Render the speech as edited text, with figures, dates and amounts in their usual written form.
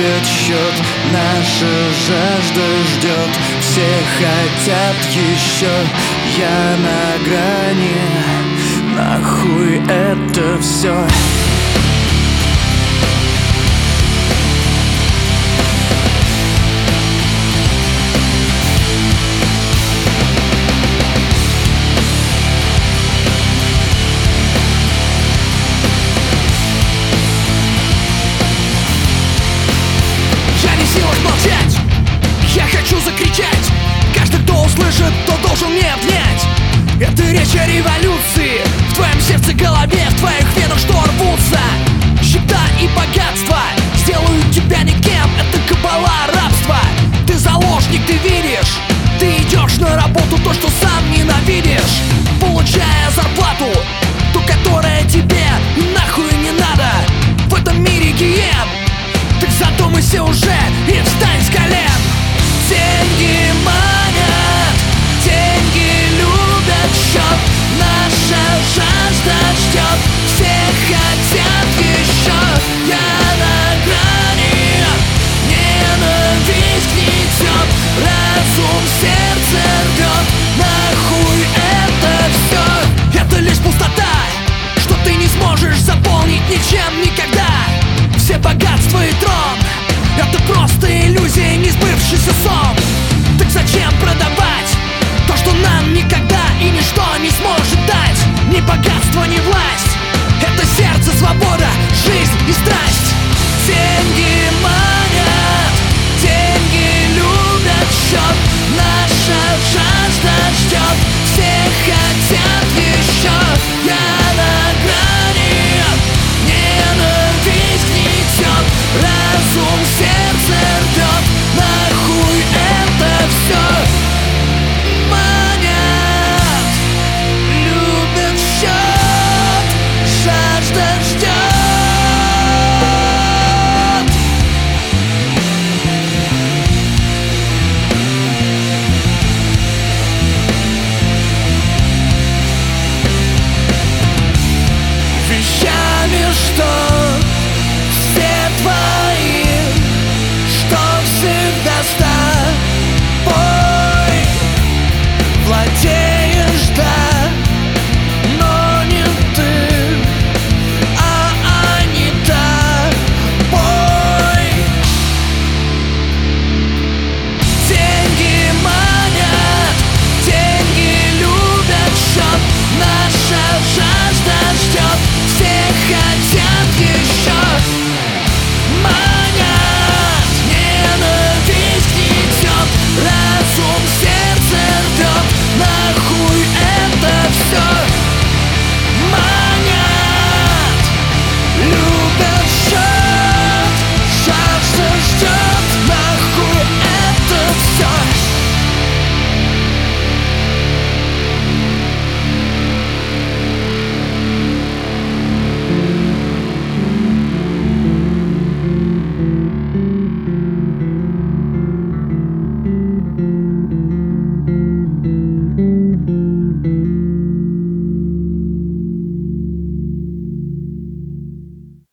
губит счет, наша жажда ждет. Все хотят еще, я на грани. Нахуй это все? Молчать, я хочу закричать. Каждый, кто услышит, тот должен мне обнять. Это речь о революции. В твоем сердце, голове, в твоих венах что рвутся счета и богатство сделают тебя никем. Это кабала рабства. Ты заложник, ты видишь. Ты идешь на работу, то, что сам ненавидишь, получая зарплату, ту, которая тебе нахуй не надо. В этом мире гиен, так зато мы все уже